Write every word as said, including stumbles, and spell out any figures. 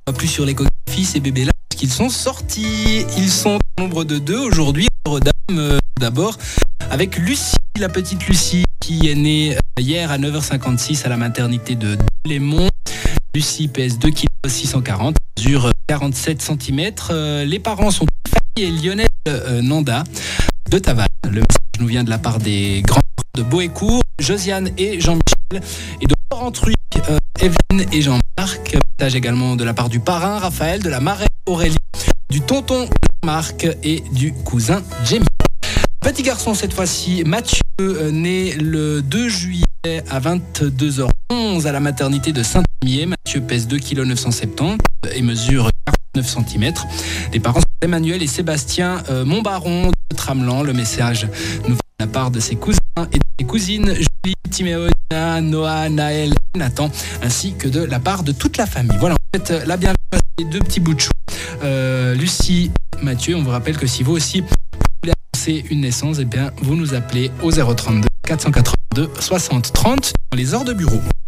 Plus sur l'échographie, ces bébés-là, qu'ils sont sortis. Ils sont au nombre de deux aujourd'hui. Dame, d'abord, avec Lucie, la petite Lucie, qui est née hier à neuf heures cinquante-six à la maternité de Lémont. Lucie pèse deux virgule six cent quarante kilos, mesure quarante-sept centimètres. Les parents sont Fanny et Lionel Nanda de Taval. Le message nous vient de la part des grands de Boécourt, Josiane et Jean-Michel, et de Porrentruy, euh, Evelyne et Jean-Marc. Message également de la part du parrain Raphaël, de la marraine Aurélie, du tonton Marc et du cousin Jamie. Petit garçon cette fois-ci, Mathieu, euh, né le deux juillet à vingt-deux heures onze à la maternité de Saint-Imier. Mathieu pèse deux virgule neuf cent soixante-dix kilos et mesure quarante-neuf centimètres. Les parents sont Emmanuel et Sébastien euh, Montbaron de Tramelan. Le message nous vient de la part de ses cousins et de ses cousines Julie, Timéo, Noah, Naël et Nathan, ainsi que de la part de toute la famille. Voilà, en fait, la bienvenue à ces deux petits bouts de chou, euh, Lucie, Mathieu. On vous rappelle que si vous aussi voulez annoncer une naissance, eh bien, vous nous appelez au zéro trente-deux quatre cent quatre-vingt-deux soixante trente dans les heures de bureau.